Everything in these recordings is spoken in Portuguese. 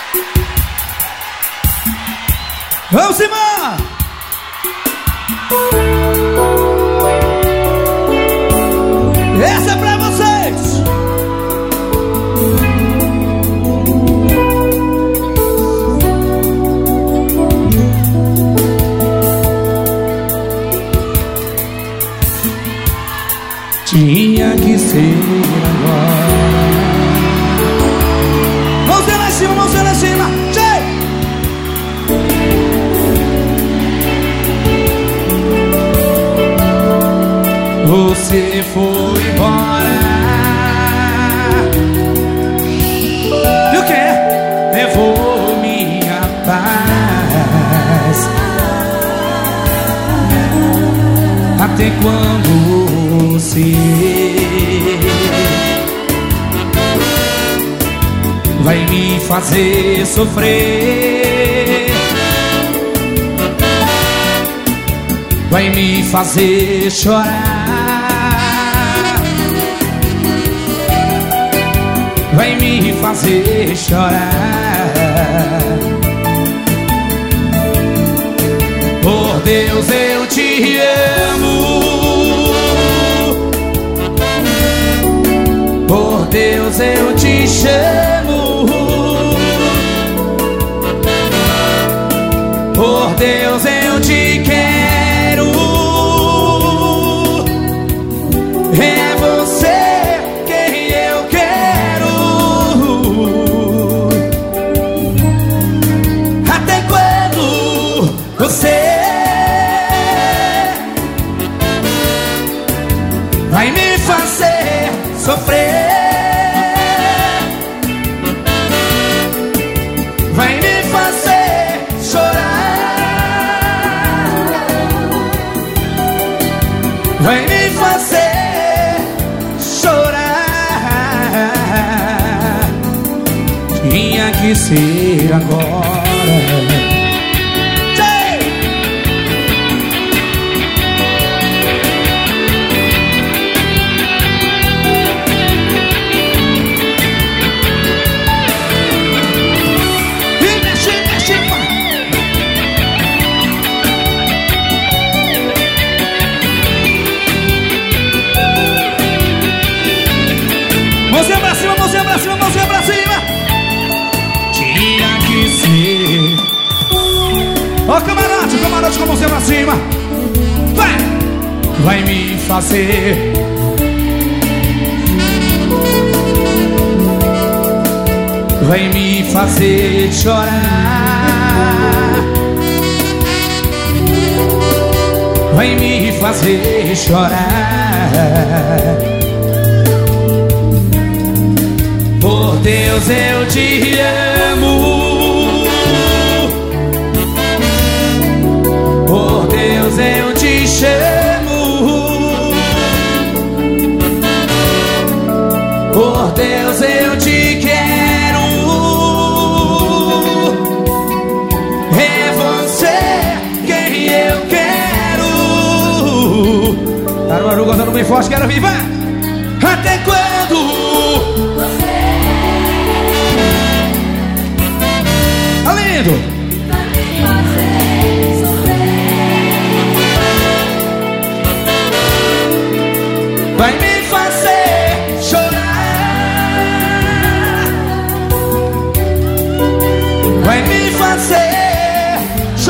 Vamos embora! Essa é pra vocês! Tinha que ser agora. Mãozinha lá em cima, mãozinha lá em cima. Tchê! Você foi embora. E o que? Levou minha paz. Até quando você vai me fazer sofrer? Vai me fazer chorar? Vai me fazer chorar? Por Deus, eu te amo. Por Deus, eu te chamo. Por Deus, eu te quero. É você quem eu quero. Até quando você vai me fazer sofrer? Vai me fazer chorar? Vai me fazer chorar? Tinha que ser agora. Mãozinha pra cima, mãozinha pra cima, mãozinha pra cima. Tinha que ser. Ó, camarote com a mãozinha pra cima. Vai! Vai me fazer. Vai me fazer chorar. Vai me fazer chorar. Por Deus, eu te amo. Por Deus, eu te chamo. Por Deus, eu te quero. É você quem eu quero. Caruaru cantando bem forte, quero viva. Até quando? Tá lindo! Vai me fazer chorar. Vai me fazer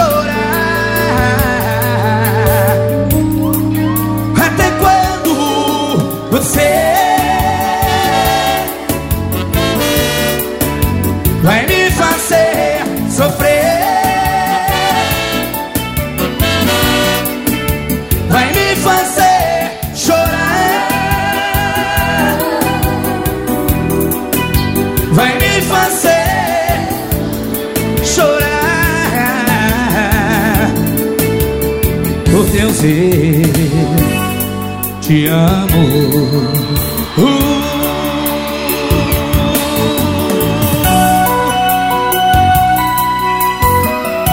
chorar. Até quando você vai me fazer sofrer? Vai me fazer chorar? Vai me fazer chorar? Por Deus, eu te amo.